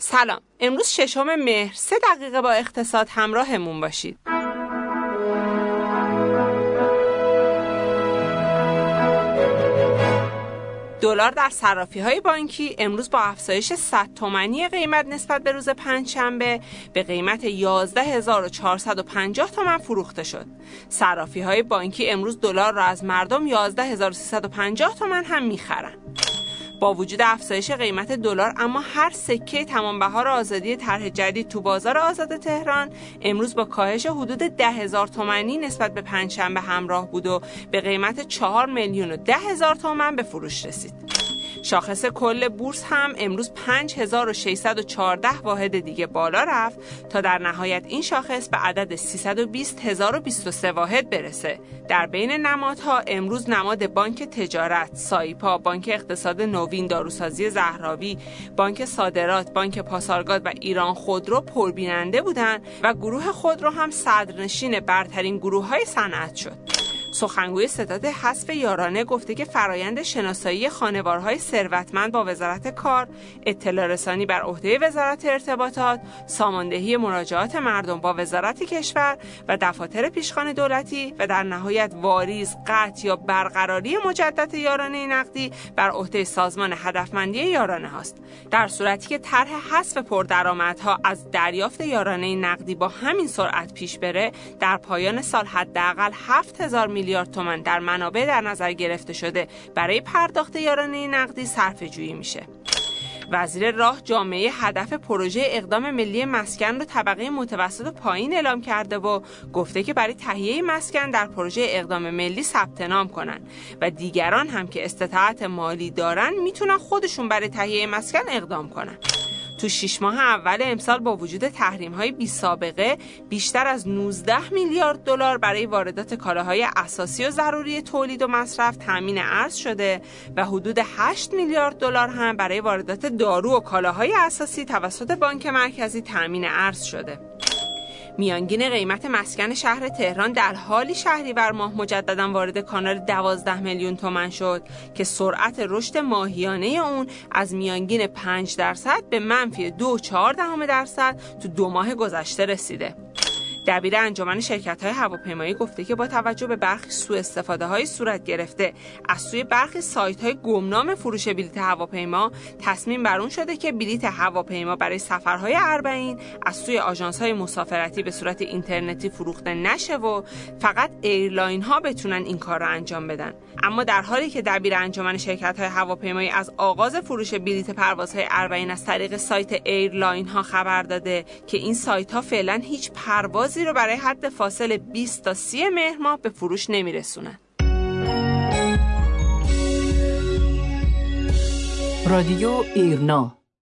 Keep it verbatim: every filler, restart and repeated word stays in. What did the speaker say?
سلام، امروز ششم مهر، سه دقیقه با اقتصاد همراهمون باشید. دلار در صرافی‌های بانکی امروز با افزایش صد تومانی قیمت نسبت به روز پنجشنبه به قیمت یازده هزار و چهارصد و پنجاه تومان فروخته شد. صرافی‌های بانکی امروز دلار را از مردم یازده هزار و سیصد و پنجاه تومان هم می‌خرند. با وجود افزایش قیمت دلار، اما هر سکه تمام بهار آزادی طرح جدید تو بازار آزاد تهران امروز با کاهش حدود ده هزار تومانی نسبت به پنجشنبه همراه بود و به قیمت چهار میلیون و ده هزار تومان به فروش رسید. شاخص کل بورس هم امروز پنج هزار و ششصد و چهارده واحد دیگه بالا رفت تا در نهایت این شاخص به عدد سیصد و بیست هزار و بیست و سه واحد برسه. در بین نمادها امروز نماد بانک تجارت، سایپا، بانک اقتصاد نوین، داروسازی زهراوی، بانک صادرات، بانک پاسارگاد و ایران خودرو پربیننده بودند و گروه خودرو هم صدرنشین برترین گروه‌های صنعت شد. سخنگوی ستاد حذف یارانه گفته که فرایند شناسایی خانوارهای ثروتمند با وزارت کار، اطلاع رسانی بر عهده وزارت ارتباطات، ساماندهی مراجعات مردم با وزارت کشور و دفاتر پیشخوان دولتی و در نهایت واریز، قطع یا برقراری مجدد یارانه نقدی بر عهده سازمان هدفمندی یارانه هاست. در صورتی که طرح حذف پردرآمدها از دریافت یارانه نقدی با همین سرعت پیش بره، در پایان سال حداقل هفت هزار میلیارد تومان در منابع در نظر گرفته شده برای پرداخت یارانه نقدی صرفه‌جویی میشه. وزیر راه جامعه هدف پروژه اقدام ملی مسکن رو طبقه متوسط و پایین اعلام کرده و گفته که برای تهیه مسکن در پروژه اقدام ملی ثبت نام کنن و دیگران هم که استطاعت مالی دارن میتونن خودشون برای تهیه مسکن اقدام کنن. تو شش ماه اول امسال با وجود تحریم‌های بی سابقه بیشتر از نوزده میلیارد دلار برای واردات کالاهای اساسی و ضروری تولید و مصرف تامین ارز شده و حدود هشت میلیارد دلار هم برای واردات دارو و کالاهای اساسی توسط بانک مرکزی تامین ارز شده. میانگین قیمت مسکن شهر تهران در حالی شهریور ماه مجددا وارد کانال دوازده میلیون تومان شد که سرعت رشد ماهیانه اون از میانگین پنج درصد به منفی دو و چهار دهم درصد تو دو ماه گذشته رسیده. دبیر انجمن شرکت‌های هواپیمایی گفته که با توجه به برخی سوء استفاده‌های صورت گرفته از سوی برخی سایت‌های گمنام فروش بلیط هواپیما، تصمیم بر اون شده که بلیط هواپیما برای سفرهای اربعین از سوی آژانس‌های مسافرتی به صورت اینترنتی فروخته نشه و فقط ایرلاین‌ها بتونن این کار رو انجام بدن. اما در حالی که دبیر انجمن شرکت‌های هواپیمایی از آغاز فروش بلیط پروازهای اربعین از طریق سایت ایرلاین‌ها خبر داده که این سایت‌ها فعلا هیچ پرواز رو برای حد فاصل بیست تا سی مهر ماه به فروش نمیرسونن. رادیو ایرنا